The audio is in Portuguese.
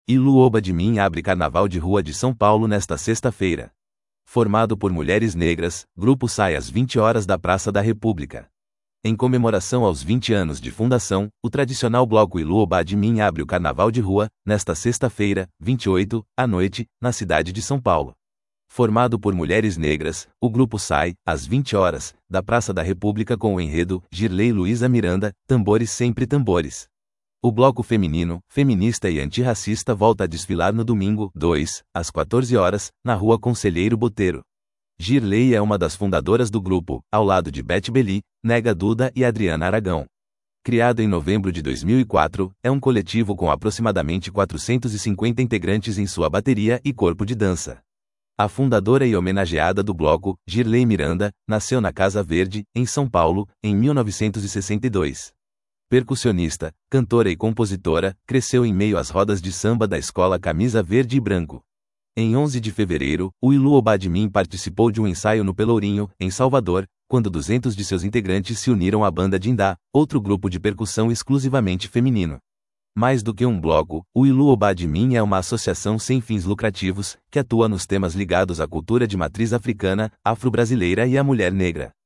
Iluoba de Mim abre Carnaval de Rua de São Paulo nesta sexta-feira. Formado por mulheres negras, grupo sai às 20 horas da Praça da República. Em comemoração aos 20 anos de fundação, o tradicional bloco Iluoba de Mim abre o Carnaval de Rua, nesta sexta-feira, 28, à noite, na cidade de São Paulo. Formado por mulheres negras, o grupo sai, às 20 horas, da Praça da República com o enredo Girlei Luísa Miranda, Tambores Sempre Tambores. O bloco feminino, feminista e antirracista volta a desfilar no domingo, 2, às 14 horas, na Rua Conselheiro Botelho. Girlei é uma das fundadoras do grupo, ao lado de Beth Belli, Nega Duda e Adriana Aragão. Criado em novembro de 2004, é um coletivo com aproximadamente 450 integrantes em sua bateria e corpo de dança. A fundadora e homenageada do bloco, Girlei Miranda, nasceu na Casa Verde, em São Paulo, em 1962. Percussionista, cantora e compositora, cresceu em meio às rodas de samba da escola Camisa Verde e Branco. Em 11 de fevereiro, o Iluoba de Mim participou de um ensaio no Pelourinho, em Salvador, quando 200 de seus integrantes se uniram à banda Dindá, outro grupo de percussão exclusivamente feminino. Mais do que um bloco, o Iluoba de Mim é uma associação sem fins lucrativos, que atua nos temas ligados à cultura de matriz africana, afro-brasileira e à mulher negra.